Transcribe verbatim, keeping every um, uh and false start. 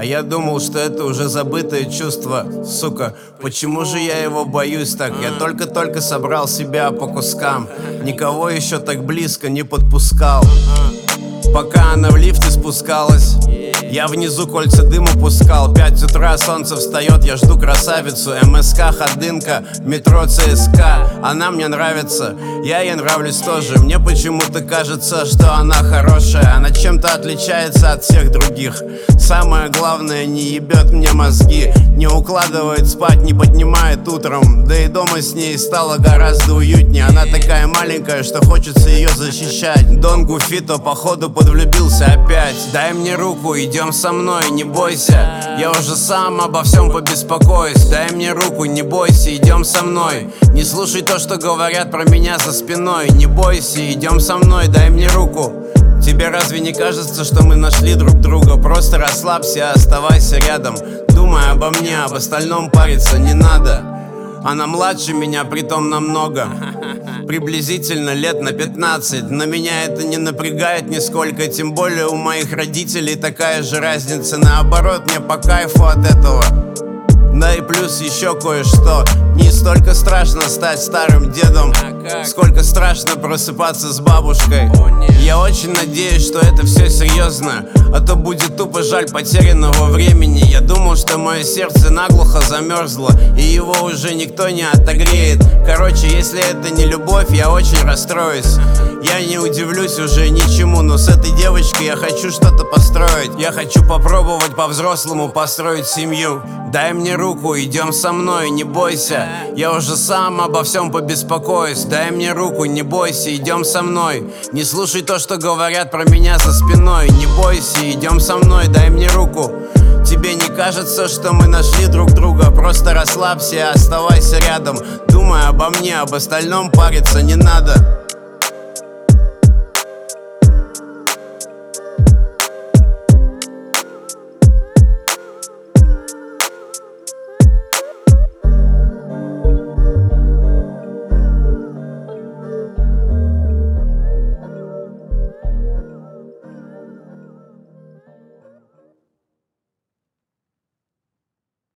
А я думал, что это уже забытое чувство. Сука, почему же я его боюсь так? Я только-только собрал себя по кускам. Никого еще так близко не подпускал. Пока она в лифте спускалась, я внизу кольца дыма пускал. Пять утра, солнце встает, я жду красавицу. МСК, ходынка, метро ЦСКА. Она мне нравится, я ей нравлюсь тоже. Мне почему-то кажется, что она хорошая. Она чем-то отличается от всех других. Самое главное, не ебет мне мозги. Не укладывает спать, не поднимает утром. Да и дома с ней стало гораздо уютнее. Она такая маленькая, что хочется ее защищать. Дон Гуфито, походу, подвлюбился опять. Дай мне руку, идем со мной, не бойся. Я уже сам обо всем побеспокоюсь. Дай мне руку, не бойся, идем со мной. Не слушай то, что говорят про меня за спиной. Не бойся, идем со мной, дай мне руку. Тебе разве не кажется, что мы нашли друг друга? Просто расслабься, оставайся рядом. Думай обо мне, об остальном париться не надо. Она младше меня, притом намного. Приблизительно лет на пятнадцать. Но меня это не напрягает нисколько. Тем более у моих родителей такая же разница. Наоборот, мне по кайфу от этого. Да и плюс еще кое-что. Не столько страшно стать старым дедом, сколько страшно просыпаться с бабушкой. Я очень надеюсь, что это все серьезно, а то будет тупо жаль потерянного времени. Я думал, что мое сердце наглухо замерзло, и его уже никто не отогреет. Короче, если это не любовь, я очень расстроюсь. Я не удивлюсь уже ничему, но с этой девочкой я хочу что-то построить. Я хочу попробовать по-взрослому построить семью. Дай мне руку, идем со мной, не бойся. Я уже сам обо всем побеспокоюсь. Дай мне руку, не бойся, идем со мной. Не слушай то, что говорят про меня за спиной. Не бойся, идем со мной, дай мне руку. Тебе не кажется, что мы нашли друг друга? Просто расслабься и оставайся рядом. Думай обо мне, об остальном париться не надо.